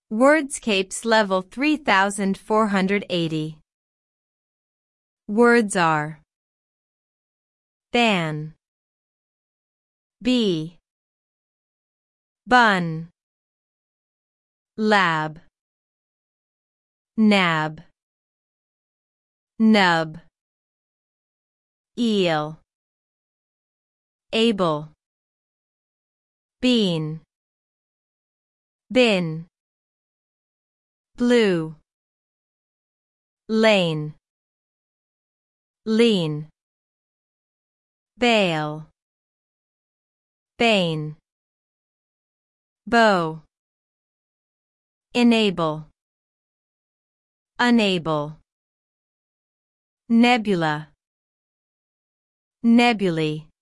Wordscapes level 3480. Words are ban, bee, bun, lab, nab, nub, eel, able, bean, bin, blue, lane, lean, bail, bane, bow, enable, unable, nebula, nebulae.